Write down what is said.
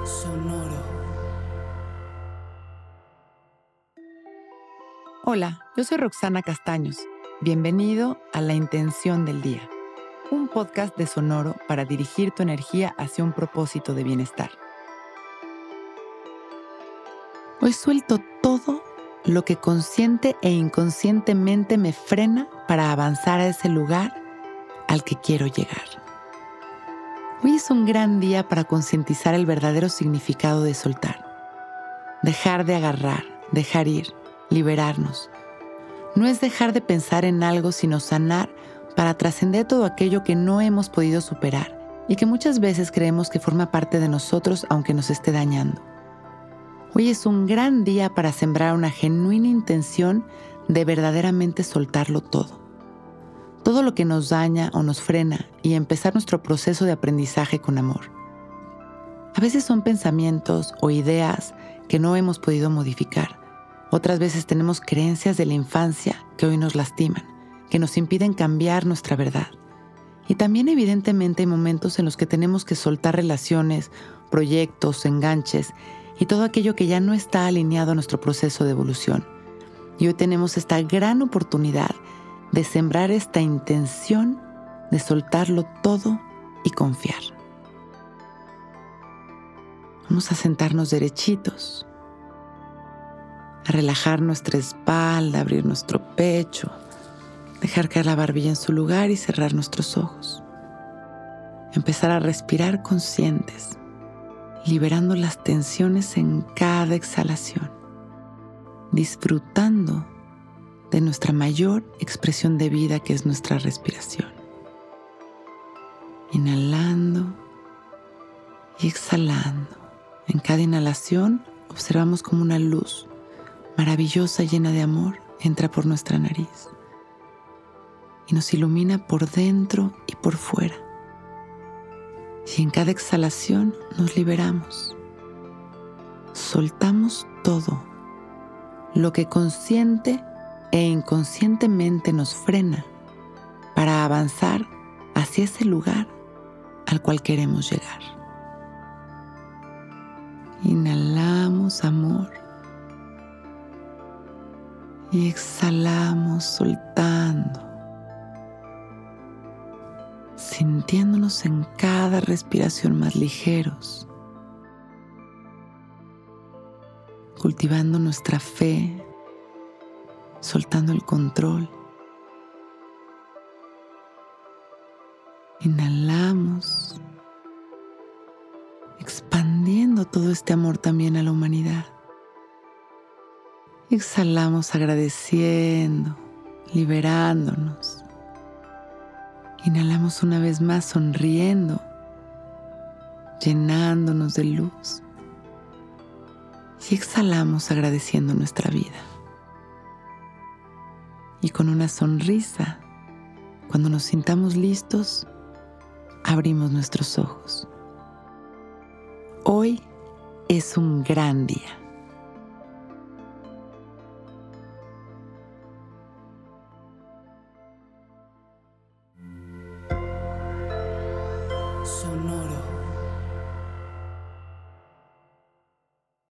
Sonoro. Hola, yo soy Roxana Castaños. Bienvenido a La Intención del Día, un podcast de Sonoro para dirigir tu energía hacia un propósito de bienestar. Hoy suelto todo lo que consciente e inconscientemente me frena para avanzar a ese lugar al que quiero llegar. Hoy es un gran día para concientizar el verdadero significado de soltar. Dejar de agarrar, dejar ir, liberarnos. No es dejar de pensar en algo, sino sanar para trascender todo aquello que no hemos podido superar y que muchas veces creemos que forma parte de nosotros aunque nos esté dañando. Hoy es un gran día para sembrar una genuina intención de verdaderamente soltarlo todo. Todo lo que nos daña o nos frena y empezar nuestro proceso de aprendizaje con amor. A veces son pensamientos o ideas que no hemos podido modificar. Otras veces tenemos creencias de la infancia que hoy nos lastiman, que nos impiden cambiar nuestra verdad. Y también evidentemente hay momentos en los que tenemos que soltar relaciones, proyectos, enganches y todo aquello que ya no está alineado a nuestro proceso de evolución. Y hoy tenemos esta gran oportunidad de sembrar esta intención de soltarlo todo y confiar. Vamos a sentarnos derechitos, a relajar nuestra espalda, abrir nuestro pecho, dejar caer la barbilla en su lugar y cerrar nuestros ojos. Empezar a respirar conscientes, liberando las tensiones en cada exhalación, disfrutando de nuestra mayor expresión de vida que es nuestra respiración. Inhalando y exhalando. En cada inhalación observamos como una luz maravillosa llena de amor entra por nuestra nariz y nos ilumina por dentro y por fuera. Y en cada exhalación nos liberamos. Soltamos todo lo que consciente e inconscientemente nos frena para avanzar hacia ese lugar al cual queremos llegar. Inhalamos amor y exhalamos soltando, sintiéndonos en cada respiración más ligeros, cultivando nuestra fe, soltando el control. Inhalamos, expandiendo todo este amor también a la humanidad. Exhalamos agradeciendo, liberándonos. Inhalamos una vez más sonriendo, llenándonos de luz. Y exhalamos agradeciendo nuestra vida. Y con una sonrisa, cuando nos sintamos listos, abrimos nuestros ojos. Hoy es un gran día. Sonoro.